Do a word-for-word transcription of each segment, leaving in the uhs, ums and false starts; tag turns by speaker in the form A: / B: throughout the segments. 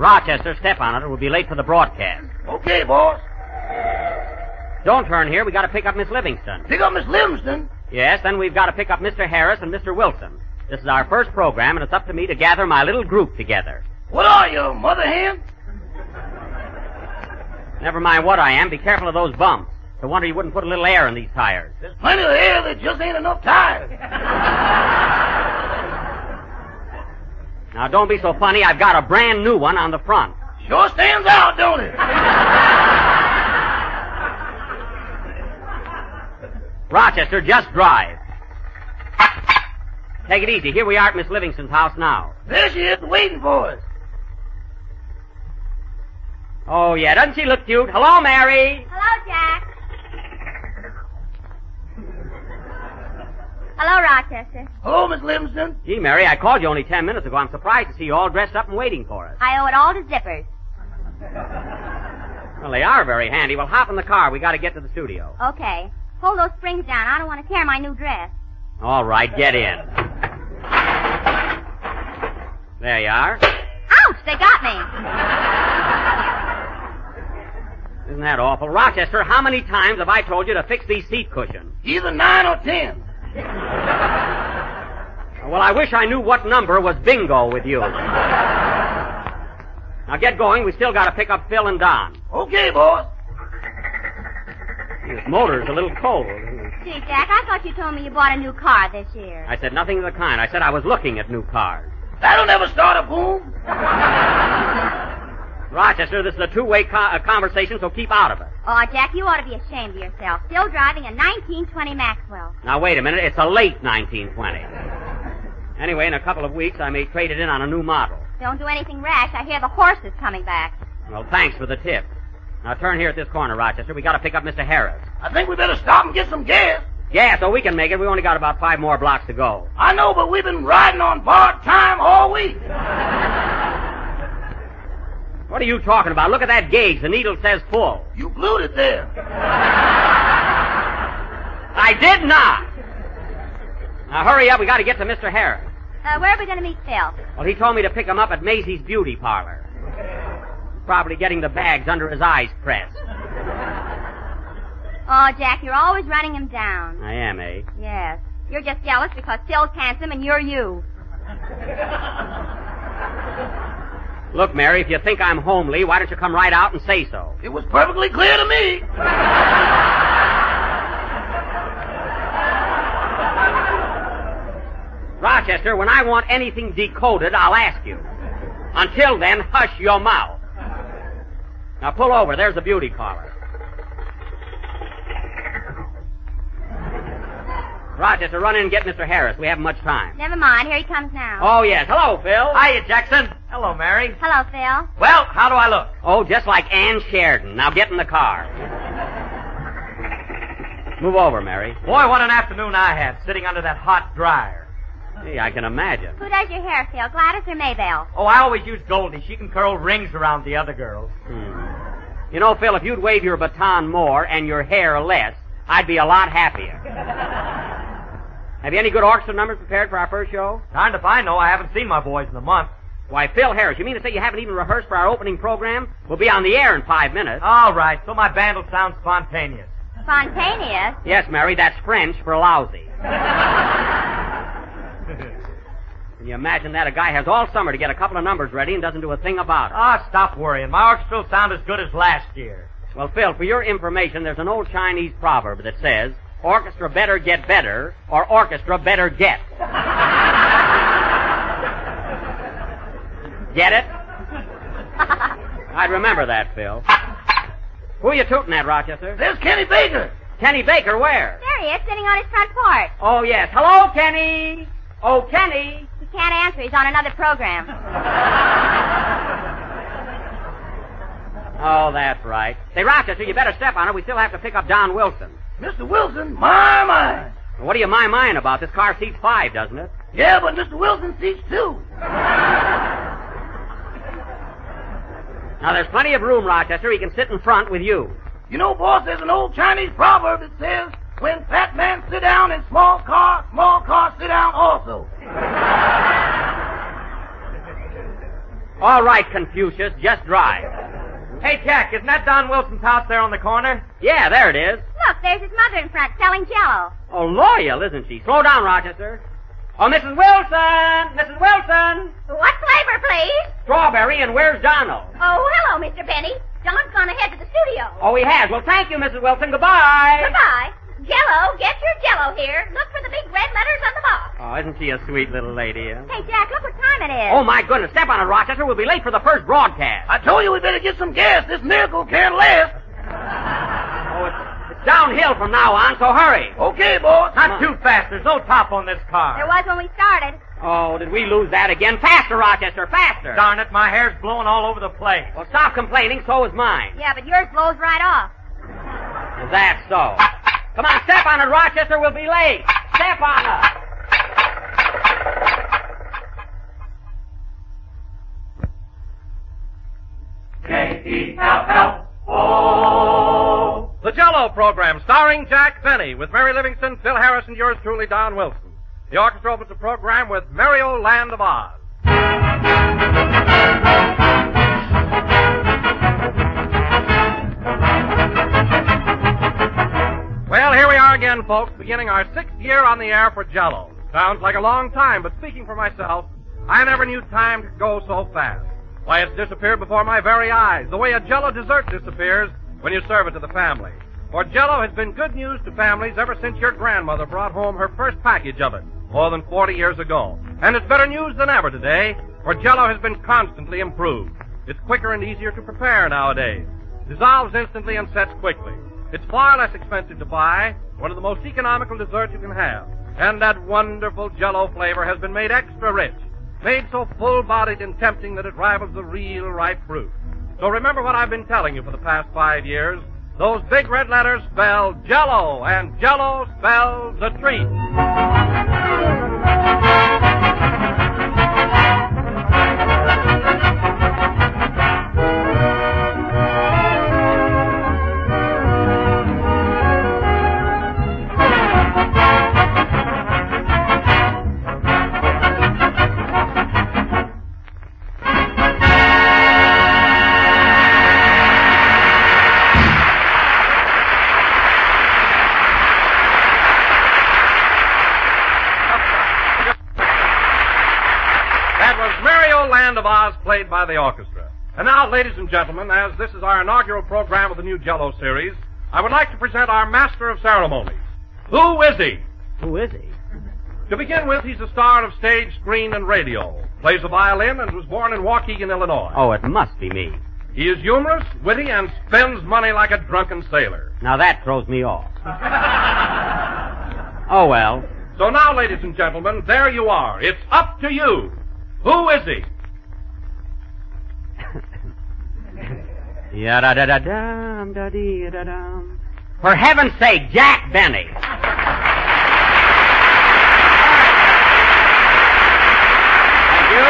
A: Rochester, step on it, or we'll be late for the broadcast.
B: Okay, boss.
A: Don't turn here. We got to pick up Miss Livingston.
B: Pick up Miss Livingston?
A: Yes, then we've got to pick up Mister Harris and Mister Wilson. This is our first program, and it's up to me to gather my little group together.
B: What are you, mother hen?
A: Never mind what I am. Be careful of those bumps. No wonder you wouldn't put a little air in these tires.
B: There's plenty of air. There just ain't enough tires.
A: Now, don't be so funny. I've got a brand new one on the front.
B: Sure stands out, don't it?
A: Rochester, just drive. Take it easy. Here we are at Miss Livingston's house now.
B: There she is, waiting for us.
A: Oh, yeah. Doesn't she look cute? Hello, Mary.
C: Hello, Jack. Hello, Rochester.
B: Hello, Miss Livingston.
A: Gee, Mary, I called you only ten minutes ago. I'm surprised to see you all dressed up and waiting for us.
C: I owe it all to zippers.
A: Well, they are very handy. Well, hop in the car. We got to get to the studio.
C: Okay. Hold those springs down. I don't want to tear my new dress.
A: All right, get in. There you are.
C: Ouch, they got me.
A: Isn't that awful? Rochester, how many times have I told you to fix these seat cushions?
B: Either nine or ten.
A: Well, I wish I knew what number was bingo with you. Now get going. We still got to pick up Phil and Don.
B: Okay, boss.
A: This motor's a little cold.
C: Gee, Jack, I thought you told me you bought a new car this year.
A: I said nothing of the kind. I said I was looking at new cars.
B: That'll never start a boom.
A: Rochester, this is a two-way co- uh, conversation, so keep out of it.
C: Oh, Jack, you ought to be ashamed of yourself. Still driving a nineteen twenty Maxwell.
A: Now, wait a minute. It's a late nineteen twenty. Anyway, in a couple of weeks, I may trade it in on a new model.
C: Don't do anything rash. I hear the horse is coming back.
A: Well, thanks for the tip. Now, turn here at this corner, Rochester. We got to pick up Mister Harris.
B: I think we better stop and get some gas.
A: Yeah, so we can make it. We only got about five more blocks to go.
B: I know, but we've been riding on borrowed time all week.
A: What are you talking about? Look at that gauge. The needle says full.
B: You glued it there.
A: I did not. Now, hurry up. We got to get to Mister Harris.
C: Uh, where are we going to meet Phil?
A: Well, he told me to pick him up at Maisie's beauty parlor. Probably getting the bags under his eyes pressed.
C: Oh, Jack, you're always running him down.
A: I am, eh?
C: Yes. You're just jealous because Phil's handsome and you're you.
A: Look, Mary, if you think I'm homely, why don't you come right out and say so?
B: It was perfectly clear to me.
A: Rochester, when I want anything decoded, I'll ask you. Until then, hush your mouth. Now pull over. There's the beauty parlor. Rochester, run in and get Mister Harris. We haven't much time.
C: Never mind. Here he comes now.
A: Oh, yes. Hello, Phil.
D: Hiya, Jackson. Hello, Mary.
C: Hello, Phil.
D: Well, how do I look?
A: Oh, just like Ann Sheridan. Now get in the car. Move over, Mary.
D: Boy, what an afternoon I had, sitting under that hot dryer.
A: Gee, I can imagine.
C: Who does your hair, Phil? Gladys or Maybelle?
D: Oh, I always use Goldie. She can curl rings around the other girls.
A: Hmm. You know, Phil, if you'd wave your baton more and your hair less, I'd be a lot happier. Have you any good orchestra numbers prepared for our first show?
D: Darned if I know. I haven't seen my boys in a month.
A: Why, Phil Harris, you mean to say you haven't even rehearsed for our opening program? We'll be on the air in five minutes.
D: All right, so my band will sound spontaneous.
C: Spontaneous?
A: Yes, Mary, that's French for lousy. Can you imagine that? A guy has all summer to get a couple of numbers ready and doesn't do a thing about it.
D: Ah, stop worrying. My orchestra will sound as good as last year.
A: Well, Phil, for your information, there's an old Chinese proverb that says, orchestra better get better, or orchestra better get. Get it? I'd remember that, Phil. Who are you tooting at, Rochester?
B: There's Kenny Baker.
A: Kenny Baker, where?
C: There he is, sitting on his front porch.
A: Oh, yes. Hello, Kenny. Oh, Kenny.
C: He can't answer. He's on another program.
A: Oh, that's right. Say, Rochester, you better step on it. We still have to pick up Don Wilson.
B: Mister Wilson, my, my.
A: Well, what are you my-mying about? This car seats five, doesn't it?
B: Yeah, but Mister Wilson seats two.
A: Now, there's plenty of room, Rochester. He can sit in front with you.
B: You know, boss, there's an old Chinese proverb that says, when fat man sit down in small car, small car sit down also.
A: All right, Confucius, just drive.
D: Hey, Jack, isn't that Don Wilson's house there on the corner?
A: Yeah, there it is.
C: Look, there's his mother in front selling Jell-O.
A: Oh, loyal, isn't she? Slow down, Rochester. Oh, Missus Wilson! Missus Wilson!
C: What flavor, please?
A: Strawberry, and where's Donald?
C: Oh, hello, Mister Benny. Don's gone ahead to the studio.
A: Oh, he has. Well, thank you, Missus Wilson. Goodbye.
C: Goodbye. Jell-O, get your Jell-O here. Look for the big red letters on the box.
A: Oh, isn't she a sweet little lady? Huh?
C: Hey, Jack, look what time it is.
A: Oh, my goodness. Step on it, Rochester. We'll be late for the first broadcast.
B: I told you we better get some gas. This miracle can't last.
A: Oh, it's, it's downhill from now on, so hurry.
B: Okay, boss.
D: Not too fast. There's no top on this car.
C: There was when we started.
A: Oh, did we lose that again? Faster, Rochester, faster.
D: Darn it, my hair's blowing all over the place.
A: Well, stop complaining. So is mine.
C: Yeah, but yours blows right off.
A: Is that so? Come on, step on it, Rochester. We'll be late. Step on it.
B: K E L L O.
E: The Jell-O program, starring Jack Benny, with Mary Livingston, Phil Harris, and yours truly, Don Wilson. The orchestra opens the program with Merry Old Land of Oz. Well, here we are again, folks, beginning our sixth year on the air for Jell-O. Sounds like a long time, but speaking for myself, I never knew time could go so fast. Why, it's disappeared before my very eyes, the way a Jell-O dessert disappears when you serve it to the family. For Jell-O has been good news to families ever since your grandmother brought home her first package of it, more than forty years ago. And it's better news than ever today, for Jell-O has been constantly improved. It's quicker and easier to prepare nowadays. Dissolves instantly and sets quickly. It's far less expensive to buy, one of the most economical desserts you can have. And that wonderful Jell-O flavor has been made extra rich, made so full-bodied and tempting that it rivals the real ripe fruit. So remember what I've been telling you for the past five years. Those big red letters spell Jell-O, and Jell-O spells a treat. Of Oz, played by the orchestra. And now, ladies and gentlemen, as this is our inaugural program of the new Jell-O series, I would like to present our master of ceremonies. Who is he?
A: Who is he?
E: To begin with, he's a star of stage, screen, and radio. Plays the violin and was born in Waukegan, Illinois.
A: Oh, it must be me.
E: He is humorous, witty, and spends money like a drunken sailor.
A: Now that throws me off. Oh, well.
E: So now, ladies and gentlemen, there you are. It's up to you. Who is he?
A: Ya-da-da-da-dum-da-dee-da-dum. For heaven's sake, Jack Benny. Thank you.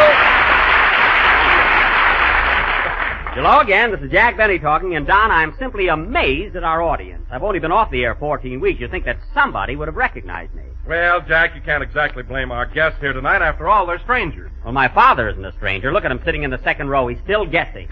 A: Hello again. This is Jack Benny talking, and Don, I'm simply amazed at our audience. I've only been off the air fourteen weeks. You'd think that somebody would have recognized me.
E: Well, Jack, you can't exactly blame our guests here tonight. After all, they're strangers.
A: Well, my father isn't a stranger. Look at him sitting in the second row. He's still guessing.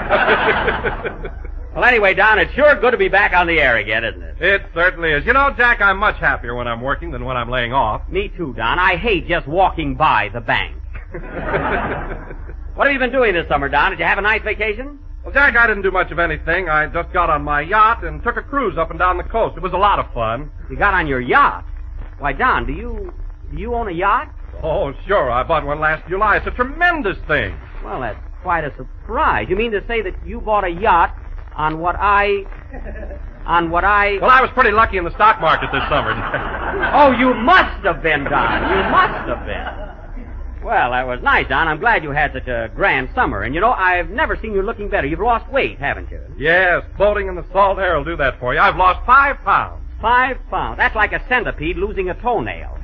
A: Well, anyway, Don, it's sure good to be back on the air again, isn't it?
E: It certainly is. You know, Jack, I'm much happier when I'm working than when I'm laying off.
A: Me too, Don. I hate just walking by the bank. What have you been doing this summer, Don? Did you have a nice vacation?
E: Well, Jack, I didn't do much of anything. I just got on my yacht and took a cruise up and down the coast. It was a lot of fun.
A: You got on your yacht? Why, Don, do you do you own a yacht?
E: Oh, sure. I bought one last July. It's a tremendous thing.
A: Well, that's quite a surprise. You mean to say that you bought a yacht on what I... on what I...
E: Well, I was pretty lucky in the stock market this summer.
A: Oh, you must have been, Don. You must have been. Well, that was nice, Don. I'm glad you had such a grand summer. And, you know, I've never seen you looking better. You've lost weight, haven't you?
E: Yes, boating in the salt air will do that for you. I've lost five pounds.
A: Five pounds. That's like a centipede losing a toenail.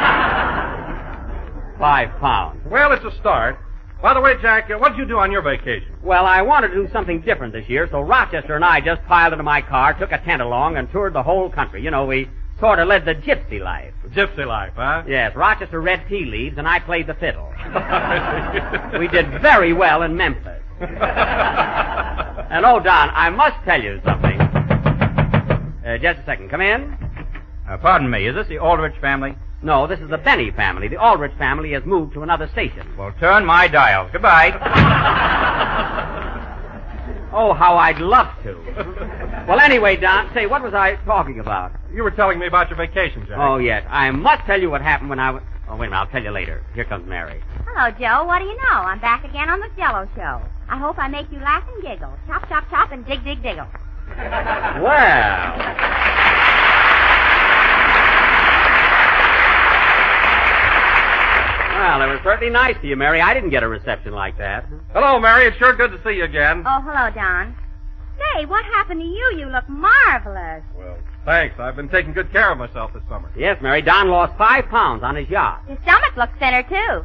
A: Five pounds.
E: Well, it's a start. By the way, Jack, uh, what did you do on your vacation?
A: Well, I wanted to do something different this year, so Rochester and I just piled into my car, took a tent along, and toured the whole country. You know, we Sort of led the gypsy life.
E: Gypsy life, huh?
A: Yes, Rochester read tea leaves, and I played the fiddle. We did very well in Memphis. And, oh, Don, I must tell you something. Uh, just a second. Come in.
D: Uh, pardon me, is this the Aldrich family?
A: No, this is the Benny family. The Aldrich family has moved to another station.
D: Well, turn my dial. Goodbye.
A: Oh, how I'd love to. Well, anyway, Don, say, what was I talking about?
E: You were telling me about your vacation, Jack.
A: Oh, yes. I must tell you what happened when I was... Oh, wait a minute. I'll tell you later. Here comes Mary.
C: Hello, Joe. What do you know? I'm back again on the Jello show. I hope I make you laugh and giggle. Chop, chop, chop, and dig, dig, diggle.
A: Well... Well, it was certainly nice to you, Mary. I didn't get a reception like that.
E: Hello, Mary. It's sure good to see you again.
C: Oh, hello, Don. Say, what happened to you? You look marvelous.
E: Well, thanks. I've been taking good care of myself this summer.
A: Yes, Mary. Don lost five pounds on his yacht.
C: Your stomach looks thinner, too.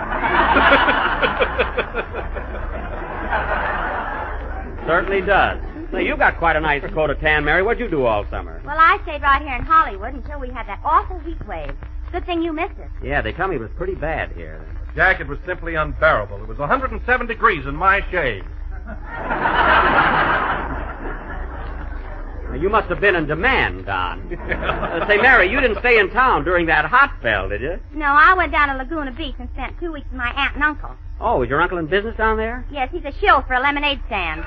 A: Certainly does. Now, you got quite a nice coat of tan, Mary. What'd you do all summer?
C: Well, I stayed right here in Hollywood until we had that awful heat wave. Good thing you missed it.
A: Yeah, they tell me it was pretty bad here.
E: Jack, it was simply unbearable. It was one hundred seven degrees in my shade.
A: Now, you must have been in demand, Don. uh, say, Mary, you didn't stay in town during that hot spell, did you?
C: No, I went down to Laguna Beach and spent two weeks with my aunt and uncle.
A: Oh, is your uncle in business down there?
C: Yes, he's a shill for a lemonade stand.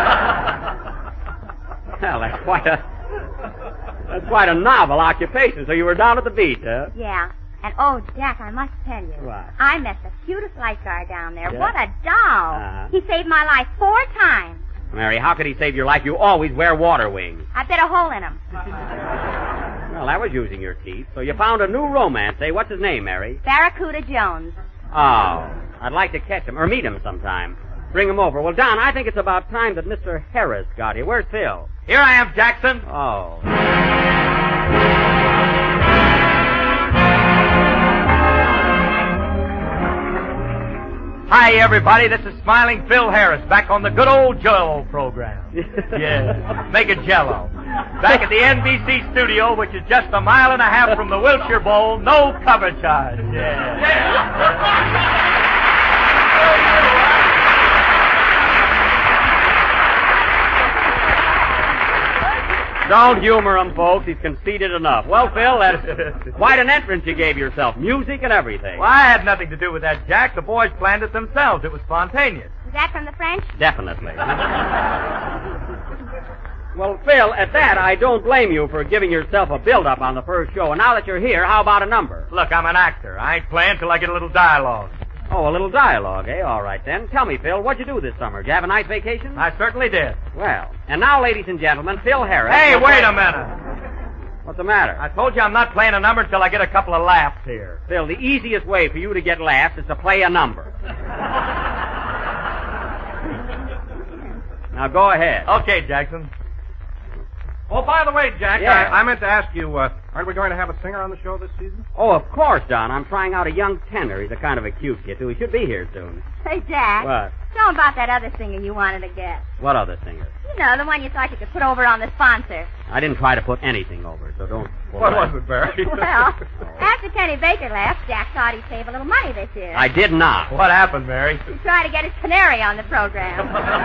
A: Well, that's quite a... That's quite a novel occupation. So you were down at the beach, huh?
C: Yeah. And, oh, Jack, I must tell you.
A: What?
C: I met the cutest lifeguard down there.
A: Yeah?
C: What a doll.
A: Uh-huh.
C: He saved my life four times.
A: Mary, how could he save your life? You always wear water wings.
C: I bit a hole in him.
A: Well, that was using your teeth. So you found a new romance, eh? What's his name, Mary?
C: Barracuda Jones.
A: Oh, I'd like to catch him, or meet him sometime. Bring him over. Well, Don, I think it's about time that Mister Harris got here. Where's Phil?
D: Here I am, Jackson.
A: Oh.
D: Hi, everybody. This is Smiling Phil Harris, back on the good old Jello program. Yeah, make it Jello. Back at the N B C studio, which is just a mile and a half from the Wilshire Bowl, no cover charge. Yeah.
A: Don't humor him, folks. He's conceited enough. Well, Phil, that's quite an entrance you gave yourself. Music and everything.
D: Well, I had nothing to do with that, Jack. The boys planned it themselves. It was spontaneous.
C: Is that from the French?
A: Definitely. Well, Phil, at that, I don't blame you for giving yourself a build-up on the first show. And now that you're here, how about a number?
D: Look, I'm an actor. I ain't playing till I get a little dialogue.
A: Oh, a little dialogue, eh? All right, then. Tell me, Phil, what'd you do this summer? Did you have a nice vacation?
D: I certainly did.
A: Well, and now, ladies and gentlemen, Phil Harris.
D: Hey,
A: will
D: wait
A: play-
D: a minute.
A: What's the matter?
D: I told you I'm not playing a number until I get a couple of laughs here.
A: Phil, the easiest way for you to get laughs is to play a number. Now, go ahead.
D: Okay, Jackson.
E: Oh, by the way, Jack,
A: Yeah.
E: I, I meant to ask you, uh, aren't we going to have a singer on the show this season?
A: Oh, of course, Don. I'm trying out a young tenor. He's a kind of a cute kid, too. He should be here soon.
C: Hey, Jack.
A: What?
C: Tell him about that other singer you wanted to get.
A: What other singer?
C: You know, the one you thought you could put over on the sponsor.
A: I didn't try to put anything over, so don't...
E: What was it, Barry?
C: Well, after Kenny Baker left, Jack thought he'd save a little money this year.
A: I did not.
D: What happened, Mary?
C: He tried to get his canary on the program.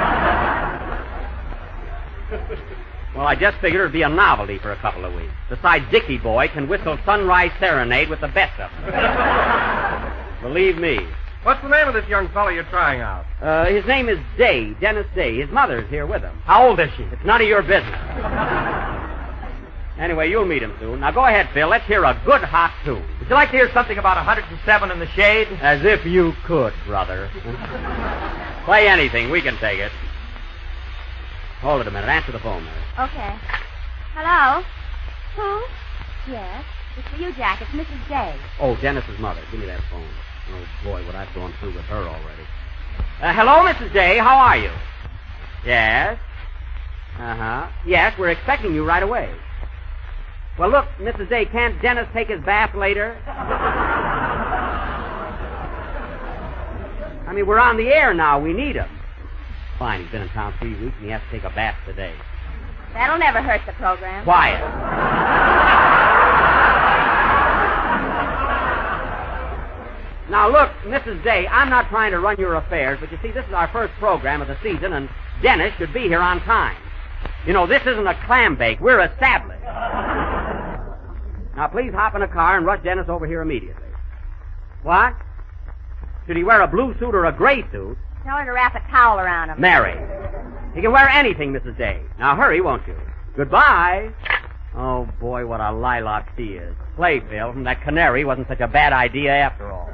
A: Well, I just figured it'd be a novelty for a couple of weeks. Besides, Dickie Boy can whistle Sunrise Serenade with the best of them. Believe me.
E: What's the name of this young fellow you're trying out?
A: Uh, his name is Day, Dennis Day. His mother's here with him.
D: How old is she?
A: It's none of your business. Anyway, you'll meet him soon. Now, go ahead, Phil. Let's hear a good hot tune.
D: Would you like to hear something about one hundred seven in the shade?
A: As if you could, brother. Play anything. We can take it. Hold it a minute. Answer the phone, Mary.
C: Okay. Hello? Who? Yes. It's for you, Jack. It's Missus Day.
A: Oh, Dennis's mother. Give me that phone. Oh, boy, what I've gone through with her already. Uh, hello, Missus Day. How are you? Yes. Uh-huh. Yes, we're expecting you right away. Well, look, Missus Day, can't Dennis take his bath later? I mean, we're on the air now. We need him. Fine, he's been in town three weeks, and he has to take a bath today.
C: That'll never hurt the program.
A: Quiet. Now, look, Missus Day, I'm not trying to run your affairs, but you see, this is our first program of the season, and Dennis should be here on time. You know, this isn't a clam bake. We're established. Now, please hop in a car and rush Dennis over here immediately. What? Should he wear a blue suit or a gray suit?
C: Tell her to wrap a towel around him.
A: Mary. He can wear anything, Missus Day. Now, hurry, won't you? Goodbye. Oh, boy, what a lilac she is. Play, Phil, from that canary wasn't such a bad idea after all.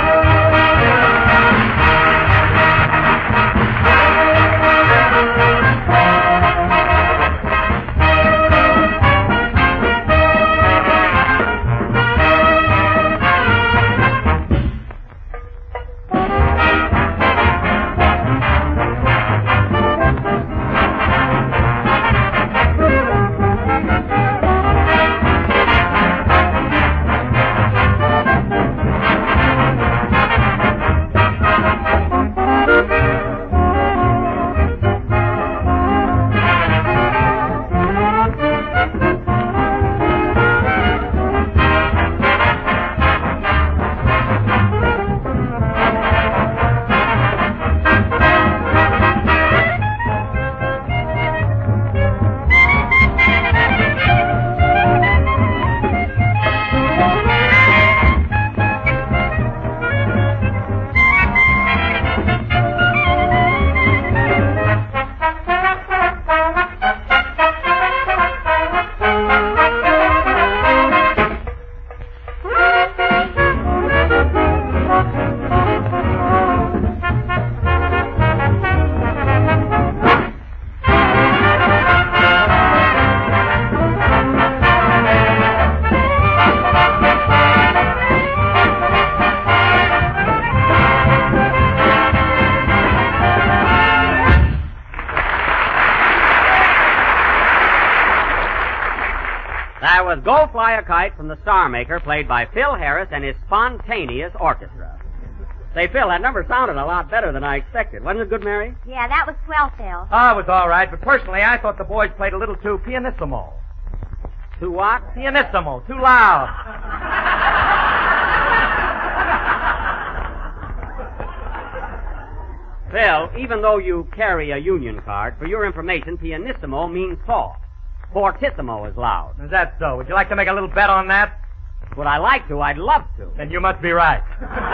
A: That was Go Fly a Kite from the Star Maker, played by Phil Harris and his spontaneous orchestra. Say, Phil, that number sounded a lot better than I expected. Wasn't it good, Mary?
C: Yeah, that was swell, Phil.
D: Oh, it was all right, but personally, I thought the boys played a little too pianissimo.
A: Too what?
D: Pianissimo, too loud.
A: Phil, even though you carry a union card, for your information, pianissimo means soft. Fortissimo is loud.
D: Is that so? Would you like to make a little bet on that?
A: Would I like to? I'd love to.
D: Then you must be right.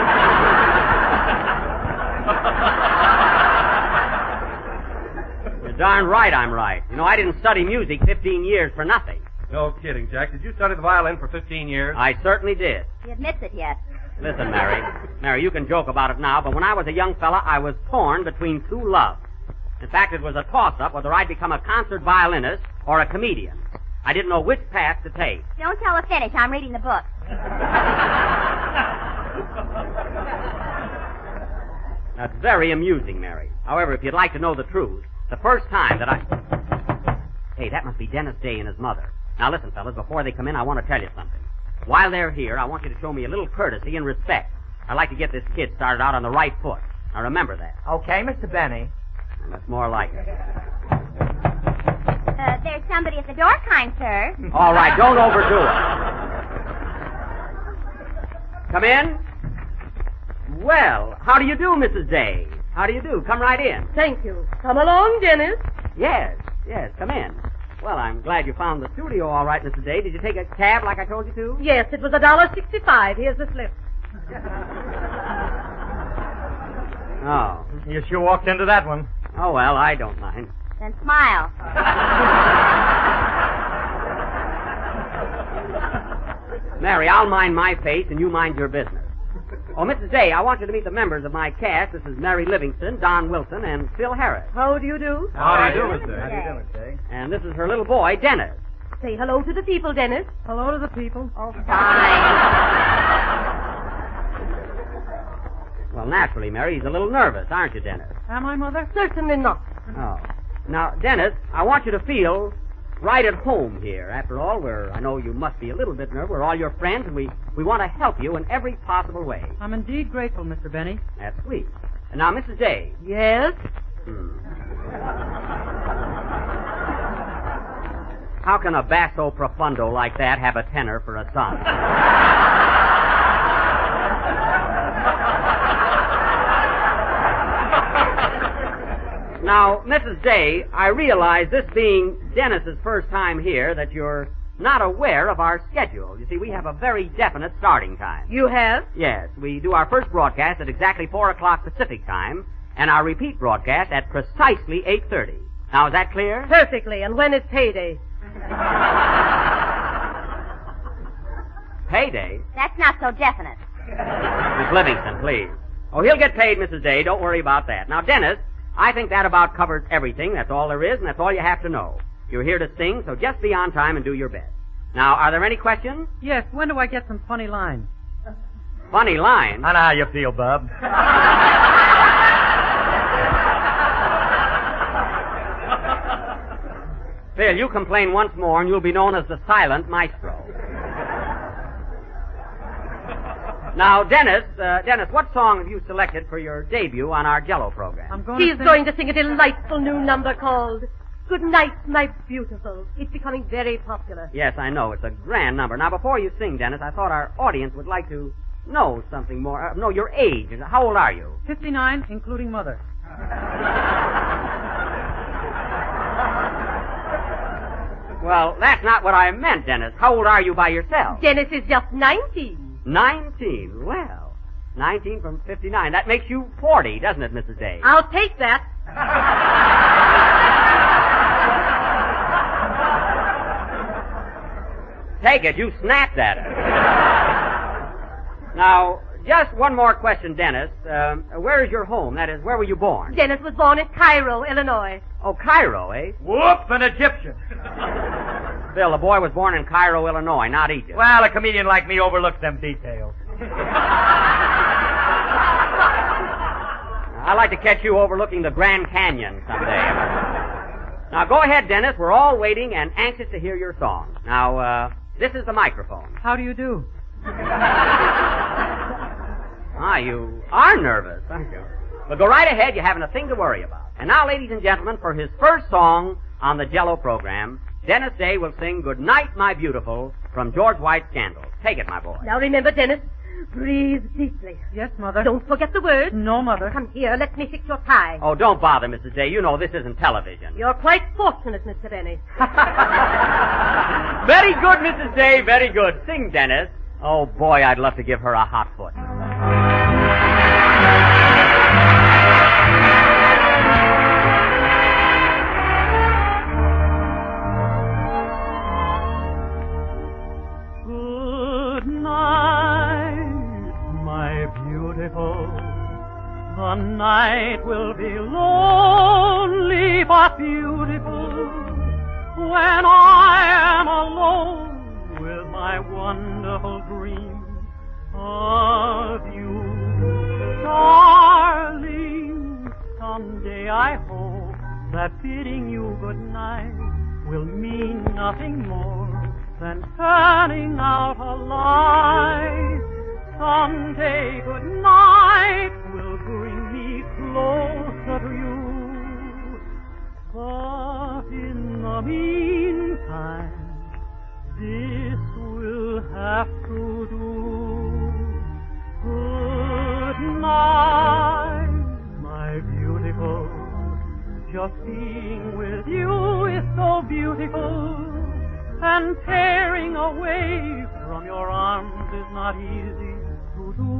A: You're darn right I'm right. You know, I didn't study music fifteen years for nothing.
E: No kidding, Jack. Did you study the violin for fifteen years?
A: I certainly did.
C: He admits it yet.
A: Listen, Mary. Mary, you can joke about it now, but when I was a young fella, I was torn between two loves. In fact, it was a toss-up whether I'd become a concert violinist or a comedian. I didn't know which path to take.
C: Don't tell her finish. I'm reading the book.
A: That's very amusing, Mary. However, if you'd like to know the truth, the first time that I... Hey, that must be Dennis Day and his mother. Now listen, fellas, before they come in, I want to tell you something. While they're here, I want you to show me a little courtesy and respect. I'd like to get this kid started out on the right foot. Now remember that.
D: Okay, Mister Benny.
A: And that's more like it.
C: Uh, there's somebody at the door, kind sir.
A: All right, don't overdo it. Come in. Well, how do you do, Missus Day? How do you do? Come right in.
F: Thank you. Come along, Dennis.
A: Yes, yes, come in. Well, I'm glad you found the studio all right, Missus Day. Did you take a cab like I told you to?
F: Yes, it was a dollar sixty-five. Here's the slip.
A: Oh.
D: You sure walked into that one.
A: Oh, well, I don't mind.
C: Then smile.
A: Mary, I'll mind my face and you mind your business. Oh, Missus Day, I want you to meet the members of my cast. This is Mary Livingston, Don Wilson, and Phil Harris.
F: How do you do?
E: How do you do, Mister
C: How do you do,
E: Mister
A: And this is her little boy, Dennis.
F: Say hello to the people, Dennis. Hello to the people.
C: Oh, fine.
A: Well, naturally, Mary, he's a little nervous, aren't you, Dennis?
F: Am I, Mother? Certainly not.
A: Oh. Now, Dennis, I want you to feel right at home here. After all, we're, I know you must be a little bit nervous. We're all your friends, and we, we want to help you in every possible way.
G: I'm indeed grateful, Mister Benny.
A: That's sweet. And now, Missus Day.
F: Yes?
A: Hmm. How can a basso profundo like that have a tenor for a son? Missus Day, I realize this being Dennis's first time here that you're not aware of our schedule. You see, we have a very definite starting time.
F: You have?
A: Yes, we do our first broadcast at exactly four o'clock Pacific time, and our repeat broadcast at precisely eight thirty. Now, is that clear?
F: Perfectly. And when is payday?
A: Payday?
C: That's not so definite.
A: Miss Livingston, please. Oh, he'll get paid, Missus Day. Don't worry about that. Now, Dennis, I think that about covers everything. That's all there is, and that's all you have to know. You're here to sing, so just be on time and do your best. Now, are there any questions?
G: Yes, when do I get some funny lines?
A: Funny lines?
D: I know how you feel, Bub.
A: Phil, you complain once more, and you'll be known as the silent maestro. Now, Dennis, uh, Dennis, what song have you selected for your debut on our Jello program?
G: I'm going
F: He's
G: to sing...
F: going to sing a delightful new number called Good Night, My Beautiful. It's becoming very popular.
A: Yes, I know. It's a grand number. Now, before you sing, Dennis, I thought our audience would like to know something more. Uh, know your age. How old are you?
G: fifty-nine, including mother.
A: Well, that's not what I meant, Dennis. How old are you by yourself?
F: Dennis is just nineteen.
A: Nineteen. Well, nineteen from fifty-nine. That makes you forty, doesn't it, Missus Day?
F: I'll take that.
A: Take it. You snapped at it. Now, just one more question, Dennis. Um, where is your home? That is, where were you born?
F: Dennis was born at Cairo, Illinois.
A: Oh, Cairo, eh?
D: Whoop, an Egyptian.
A: Bill, the boy was born in Cairo, Illinois, not Egypt.
D: Well, a comedian like me overlooks them details.
A: I'd like to catch you overlooking the Grand Canyon someday. Now, go ahead, Dennis. We're all waiting and anxious to hear your song. Now, uh, this is the microphone.
G: How do you do?
A: Ah, you are nervous, aren't you? Well, go right ahead. You haven't a thing to worry about. And now, ladies and gentlemen, for his first song on the Jello program, Dennis Day will sing Good Night, My Beautiful from George White's Scandal. Take it, my boy.
F: Now remember, Dennis, breathe deeply.
G: Yes, Mother.
F: Don't forget the words.
G: No, Mother.
F: Come here, let me fix your tie.
A: Oh, don't bother, Missus Day. You know this isn't television.
F: You're quite fortunate, Mister Benny.
A: Very good, Missus Day, very good. Sing, Dennis. Oh, boy, I'd love to give her a hot foot.
H: Good night, my beautiful. The night will be lonely but beautiful when I am alone with my wonderful dream of you. Darling, someday I hope that bidding you good night will mean nothing more than turning out a light. Someday good night will bring me closer to you. But in the meantime, this will have to do. Good night, my beautiful. Just being with you is so beautiful, and tearing away from your arms is not easy to do.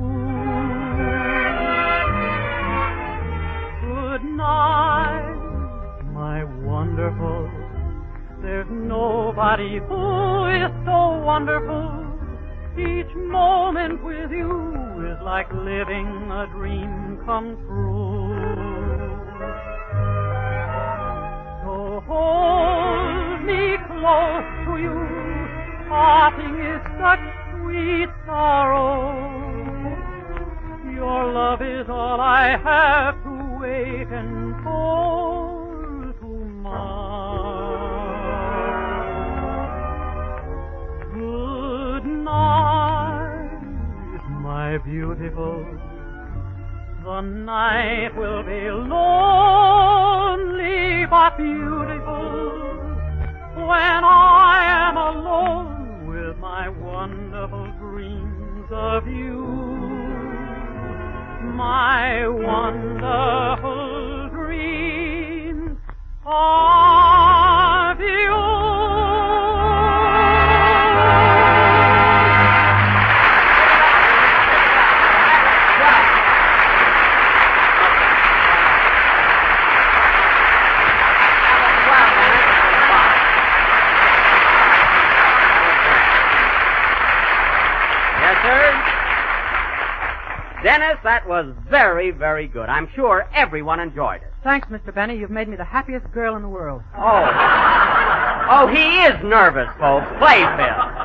H: Good night, my wonderful. There's nobody who is so wonderful. Each moment with you is like living a dream come true. So hold me close to you. Parting is such sweet sorrow. Your love is all I have to wait and for tomorrow. Good night, my beautiful. The night will be lonely but beautiful when I am alone with my wonderful dreams of you. My wonderful dreams of you.
A: Dennis, that was very, very good. I'm sure everyone enjoyed it.
G: Thanks, Mister Benny. You've made me the happiest girl in the world.
A: Oh. Oh, he is nervous, folks. Play, Phil.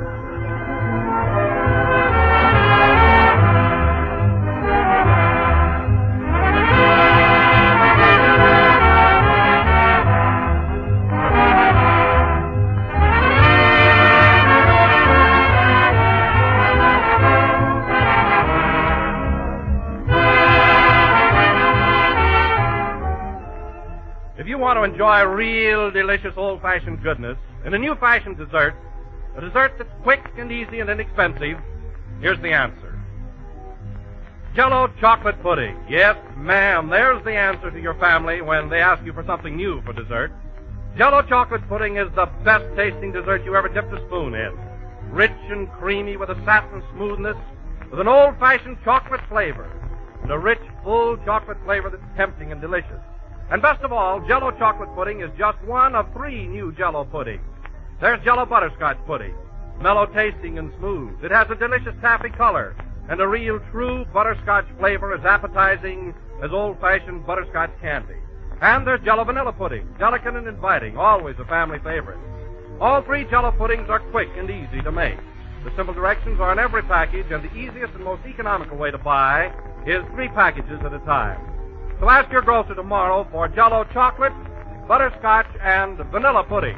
E: Want to enjoy real delicious old-fashioned goodness and a new-fashioned dessert, a dessert that's quick and easy and inexpensive, here's the answer. Jell-O chocolate pudding. Yes, ma'am, there's the answer to your family when they ask you for something new for dessert. Jell-O chocolate pudding is the best-tasting dessert you ever dipped a spoon in. Rich and creamy with a satin smoothness, with an old-fashioned chocolate flavor, and a rich, full chocolate flavor that's tempting and delicious. And best of all, Jell-O chocolate pudding is just one of three new Jell-O puddings. There's Jell-O butterscotch pudding, mellow tasting and smooth. It has a delicious taffy color and a real true butterscotch flavor as appetizing as old-fashioned butterscotch candy. And there's Jell-O vanilla pudding, delicate and inviting, always a family favorite. All three Jell-O puddings are quick and easy to make. The simple directions are in every package, and the easiest and most economical way to buy is three packages at a time. So ask your grocer tomorrow for Jell-O chocolate, butterscotch, and vanilla pudding.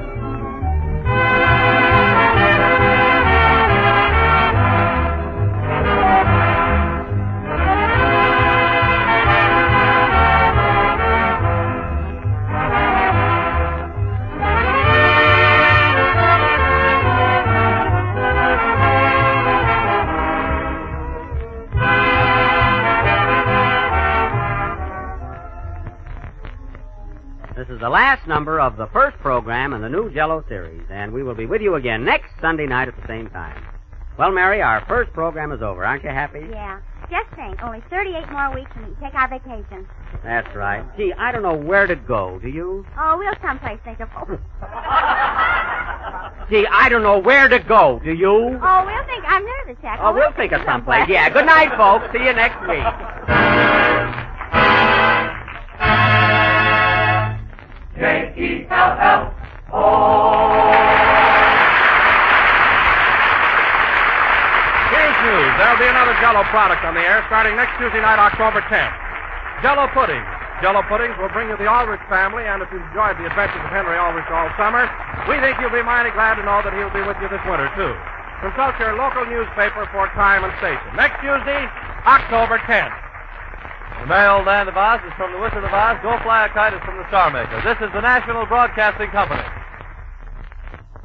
A: This is the last number of the first program in the new Jell-O series, and we will be with you again next Sunday night at the same time. Well, Mary, our first program is over. Aren't you happy?
C: Yeah. Just think, only thirty-eight more weeks and we take our vacation.
A: That's right. Gee, I don't know where to go. Do you?
C: Oh, we'll someplace think of... Oh,
A: Gee, I don't know where to go. Do you?
C: oh we'll think... I'm nervous, Jack.
A: Oh, we'll think of someplace. Yeah, good night, folks. See you next week.
B: J E L L O.
E: Here's news. There'll be another Jell-O product on the air starting next Tuesday night, October tenth. Jell-O pudding. Jell-O puddings will bring you the Ulrich family, and if you've enjoyed the adventures of Henry Ulrich all summer, we think you'll be mighty glad to know that he'll be with you this winter, too. Consult your local newspaper for time and station. Next Tuesday, October tenth.
I: The merry old land of Oz is from the Wizard of Oz. Go fly a kite is from the Star Maker. This is the National Broadcasting Company.